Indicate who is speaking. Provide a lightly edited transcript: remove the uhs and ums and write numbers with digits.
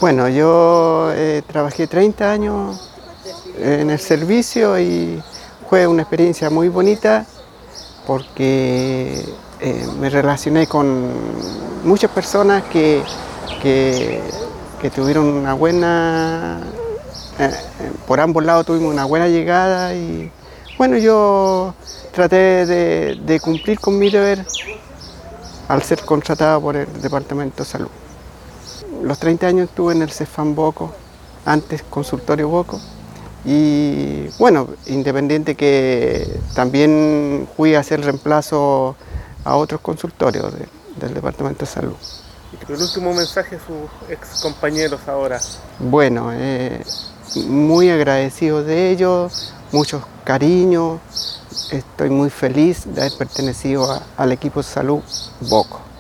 Speaker 1: Bueno, yo trabajé 30 años en el servicio y fue una experiencia muy bonita porque me relacioné con muchas personas que, que tuvieron una buena, por ambos lados tuvimos una buena llegada y bueno, yo traté de cumplir con mi deber al ser contratado por el Departamento de Salud. Los 30 años estuve en el Cefam Boco, antes consultorio Boco, y bueno, independiente que también fui a hacer reemplazo a otros consultorios del Departamento de Salud.
Speaker 2: El último mensaje a sus ex compañeros ahora.
Speaker 1: Bueno, muy agradecido de ellos, muchos cariños, estoy muy feliz de haber pertenecido al equipo de salud Boco.